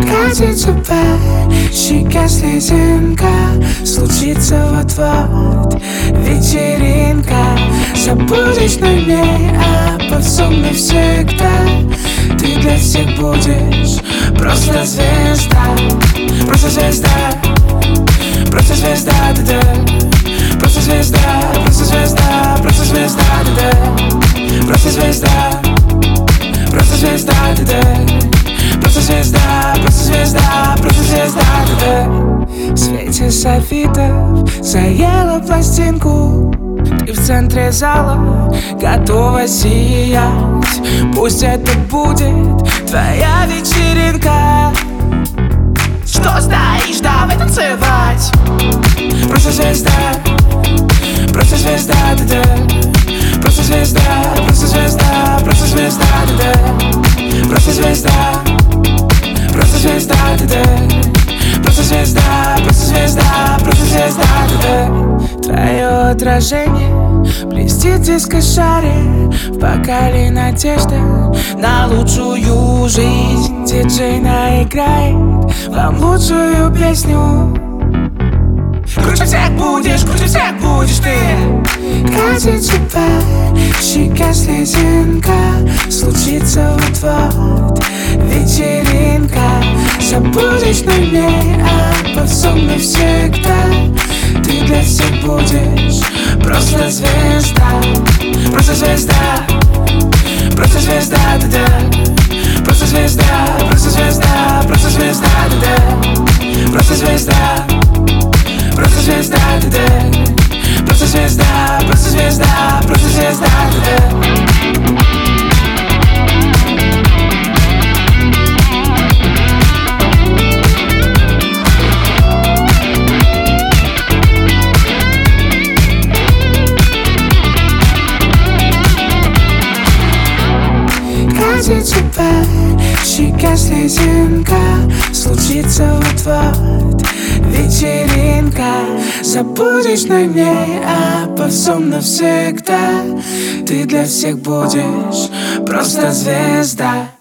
Катится по щеке слезинка, случится вот-вот вечеринка. Забудешь на ней обо всем навсегда. Ты для всех будешь просто звезда. Просто звезда. Просто звезда, да-да. Просто звезда, просто звезда, просто звезда, да-да. Просто звезда. Просто звезда, да-да. Просто звезда, просто звезда, просто звезда, да-да. В свете софитов заела пластинку. Ты в центре зала, готова сиять. Пусть это будет твоя вечеринка. Что стоишь, давай танцевать. Просто звезда, просто звезда, да-да. Просто звезда, просто звезда, просто звезда, да-да. Просто звезда, просто звезда, да-да. Просто звезда, просто звезда, просто звезда, да-да. Твое отражение блестит в дискошаре. В бокале надежда на лучшую жизнь. Диджей наиграет вам лучшую песню. Круче всех будешь ты. Катится по щеке слезинка, случится вот-вот вечеринка. Забудешь на ней обо всем навсегда. Ты для всех будешь просто звезда. Просто звезда. Просто звезда, да-да. Просто звезда, просто звезда, просто звезда, да-да. Просто звезда. Просто звезда, да-да. Просто звезда, просто звезда, просто звезда, да-да. Катится по щеке слезинка, случится вот-вот вечеринка. Забудешь на ней обо всем навсегда. Ты для всех будешь просто звезда.